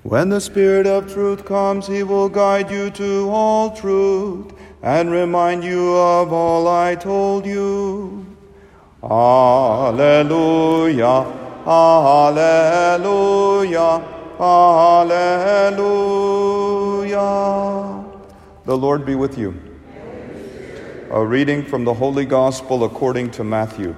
When the Spirit of truth comes, he will guide you to all truth and remind you of all I told you. Alleluia, alleluia, alleluia. The Lord be with you. A reading from the Holy Gospel according to Matthew.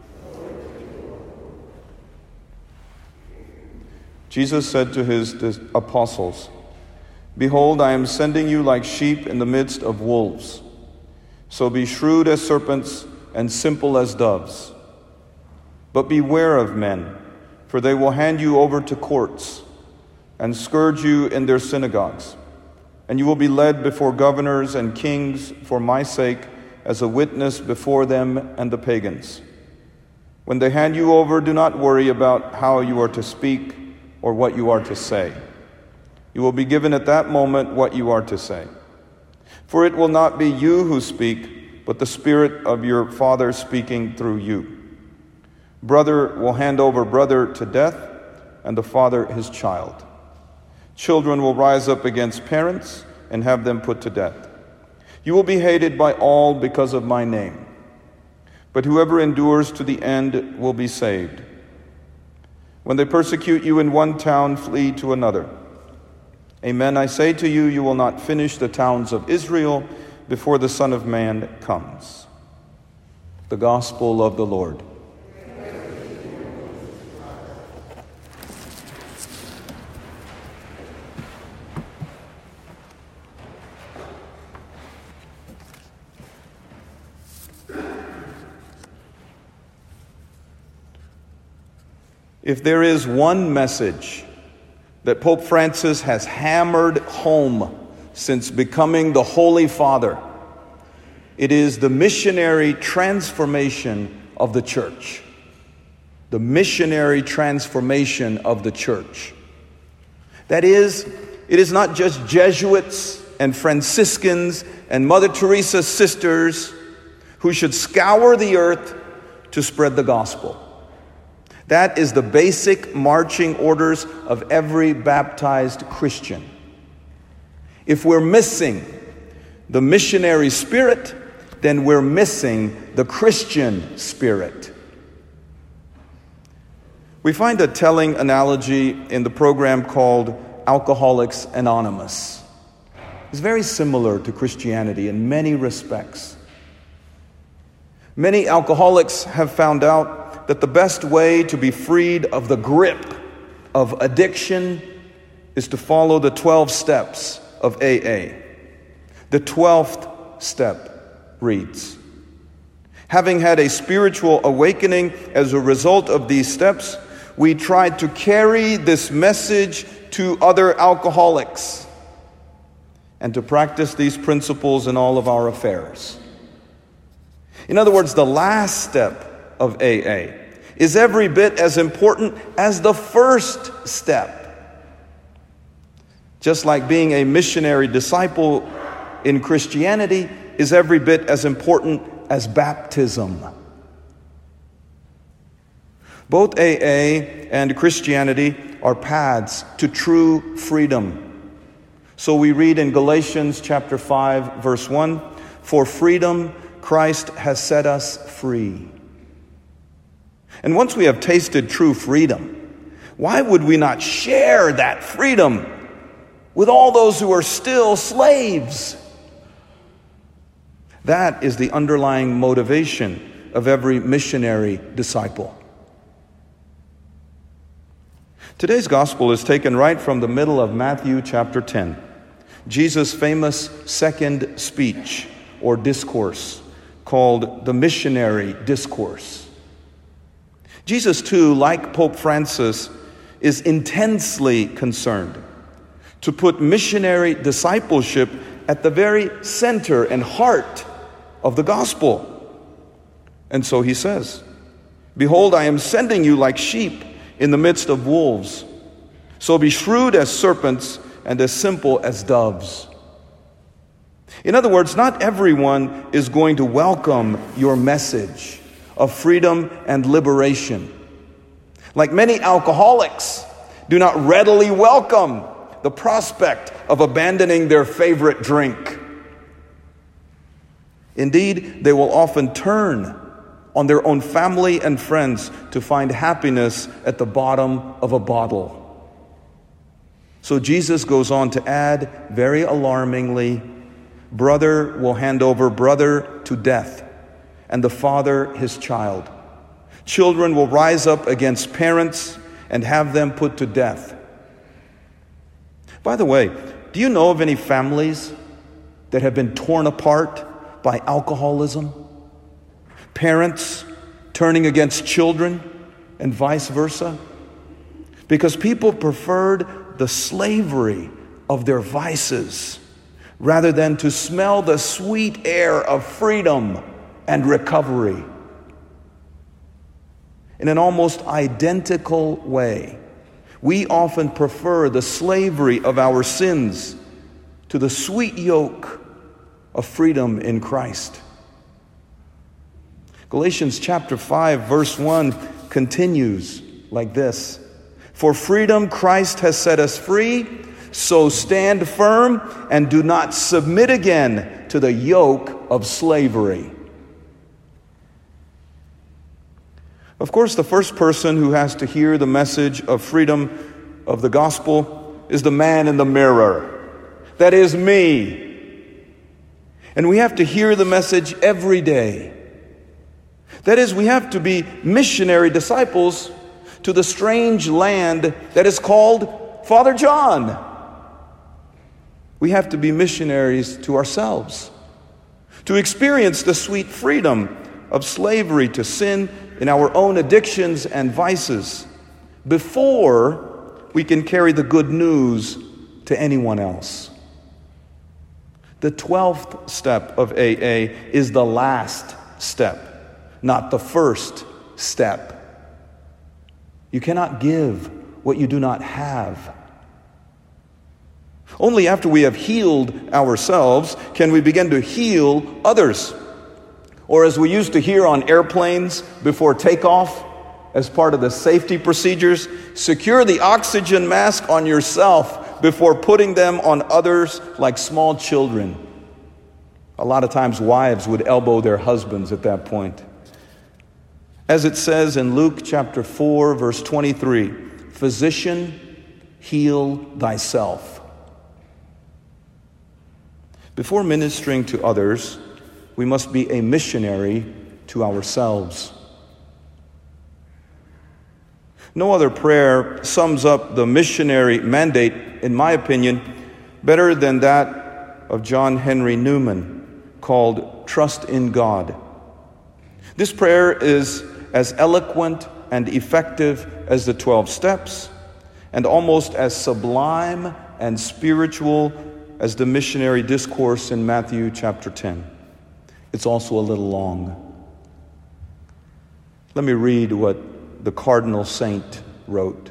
Jesus said to his apostles, "Behold, I am sending you like sheep in the midst of wolves. So be shrewd as serpents and simple as doves. But beware of men, for they will hand you over to courts and scourge you in their synagogues. And you will be led before governors and kings for my sake as a witness before them and the pagans. When they hand you over, do not worry about how you are to speak or what you are to say. You will be given at that moment what you are to say. For it will not be you who speak, but the Spirit of your Father speaking through you. Brother will hand over brother to death, and the father his child. Children will rise up against parents and have them put to death. You will be hated by all because of my name. But whoever endures to the end will be saved. When they persecute you in one town, flee to another. Amen, I say to you, you will not finish the towns of Israel before the Son of Man comes." The Gospel of the Lord. If there is one message that Pope Francis has hammered home since becoming the Holy Father, it is the missionary transformation of the Church. The missionary transformation of the Church. That is, it is not just Jesuits and Franciscans and Mother Teresa's sisters who should scour the earth to spread the gospel. That is the basic marching orders of every baptized Christian. If we're missing the missionary spirit, then we're missing the Christian spirit. We find a telling analogy in the program called Alcoholics Anonymous. It's very similar to Christianity in many respects. Many alcoholics have found out that the best way to be freed of the grip of addiction is to follow the 12 steps of AA. The 12th step reads, "Having had a spiritual awakening as a result of these steps, we tried to carry this message to other alcoholics and to practice these principles in all of our affairs." In other words, the last step of AA is every bit as important as the first step. Just like being a missionary disciple in Christianity is every bit as important as baptism. Both AA and Christianity are paths to true freedom. So we read in Galatians chapter 5, verse 1, "For freedom Christ has set us free." And once we have tasted true freedom, why would we not share that freedom with all those who are still slaves? That is the underlying motivation of every missionary disciple. Today's gospel is taken right from the middle of Matthew chapter 10, Jesus' famous second speech or discourse called the Missionary Discourse. Jesus, too, like Pope Francis, is intensely concerned to put missionary discipleship at the very center and heart of the gospel. And so he says, "Behold, I am sending you like sheep in the midst of wolves. So be shrewd as serpents and as simple as doves." In other words, not everyone is going to welcome your message of freedom and liberation. Like many alcoholics do not readily welcome the prospect of abandoning their favorite drink. Indeed, they will often turn on their own family and friends to find happiness at the bottom of a bottle. So Jesus goes on to add, very alarmingly, brother will hand over brother to death, and the father his child. Children will rise up against parents and have them put to death. By the way, do you know of any families that have been torn apart by alcoholism? Parents turning against children and vice versa? Because people preferred the slavery of their vices rather than to smell the sweet air of freedom and recovery. In an almost identical way, we often prefer the slavery of our sins to the sweet yoke of freedom in Christ. Galatians chapter 5, verse 1 continues like this. For freedom Christ has set us free, so stand firm and do not submit again to the yoke of slavery. Of course, the first person who has to hear the message of freedom of the gospel is the man in the mirror. That is me. And we have to hear the message every day. That is, we have to be missionary disciples to the strange land that is called Father John. We have to be missionaries to ourselves, to experience the sweet freedom of slavery to sin in our own addictions and vices before we can carry the good news to anyone else. The 12th step of AA is the last step, not the first step. You cannot give what you do not have. Only after we have healed ourselves can we begin to heal others. Or as we used to hear on airplanes before takeoff, as part of the safety procedures, secure the oxygen mask on yourself before putting them on others like small children. A lot of times wives would elbow their husbands at that point. As it says in Luke chapter 4, verse 23, physician, heal thyself. Before ministering to others, we must be a missionary to ourselves. No other prayer sums up the missionary mandate, in my opinion, better than that of John Henry Newman, called Trust in God. This prayer is as eloquent and effective as the 12 steps, and almost as sublime and spiritual as the missionary discourse in Matthew chapter 10. It's also a little long. Let me read what the Cardinal Saint wrote.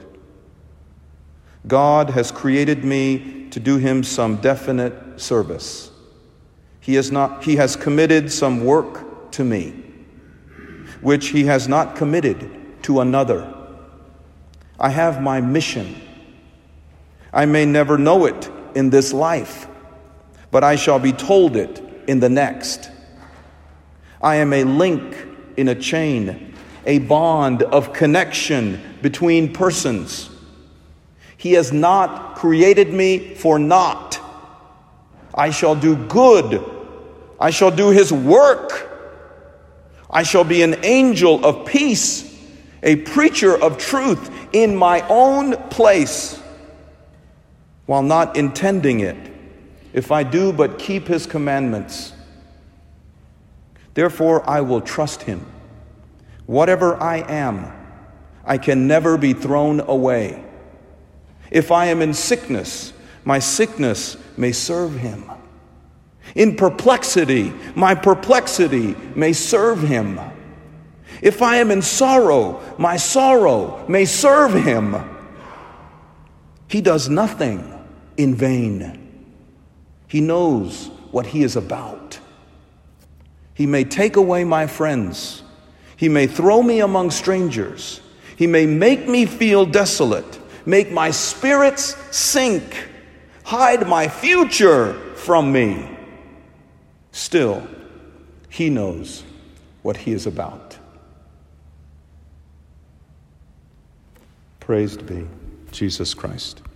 God has created me to do him some definite service. He has committed some work to me, which he has not committed to another. I have my mission. I may never know it in this life, but I shall be told it in the next. I am a link in a chain, a bond of connection between persons. He has not created me for naught. I shall do good. I shall do his work. I shall be an angel of peace, a preacher of truth in my own place, while not intending it, if I do but keep his commandments. Therefore, I will trust him. Whatever I am, I can never be thrown away. If I am in sickness, my sickness may serve him. In perplexity, my perplexity may serve him. If I am in sorrow, my sorrow may serve him. He does nothing in vain. He knows what he is about. He may take away my friends. He may throw me among strangers. He may make me feel desolate, make my spirits sink. hide my future from me. Still, he knows what he is about. Praised be Jesus Christ.